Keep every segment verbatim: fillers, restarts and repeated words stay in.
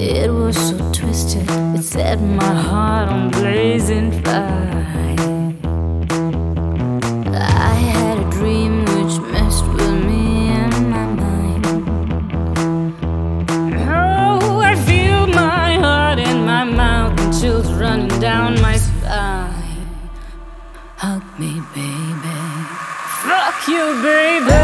It was so twisted, it set my heart on blazing fire. I had a dream which messed with me and my mind. Oh, I feel my heart in my mouth and chills running down my spine. Hug me, baby. Fuck you, baby.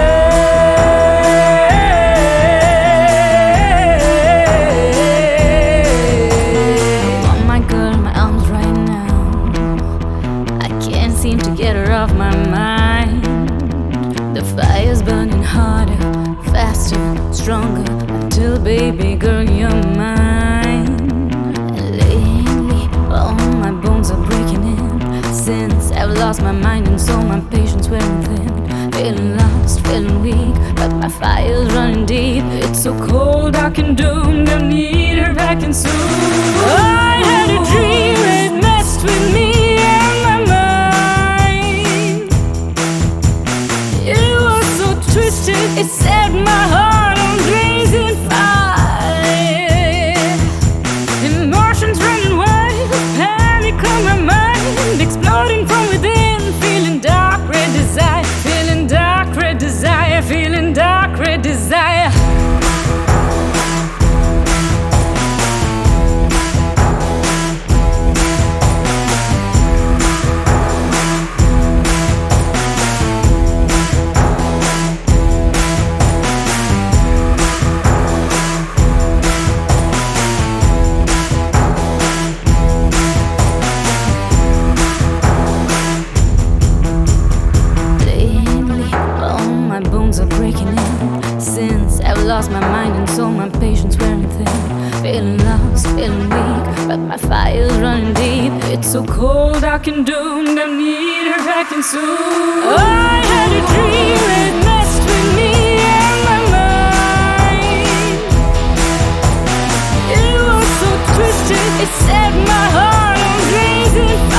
Seem to get her off my mind. The fire's burning harder, faster, stronger, until baby girl you're mine. And lately all my bones are breaking in, since I've lost my mind and so my patience wearing thin. Feeling lost, feeling weak, but my fire's running deep. It's so cold, dark and doomed, I need her back and soon. I had a dream, it messed with me. It set my heart on blazing fire. Emotions running wild, panic on my mind, exploding from within. Feeling dark red desire, feeling dark red desire, feeling dark red desire. Are breaking in, since I've lost my mind and so my patience wearing thin. Feeling lost, feeling weak, but my fire's running deep. It's so cold, dark and doomed, I need her back and soon. I had a dream, it messed with me and my mind. It was so twisted, it set my heart on blazing.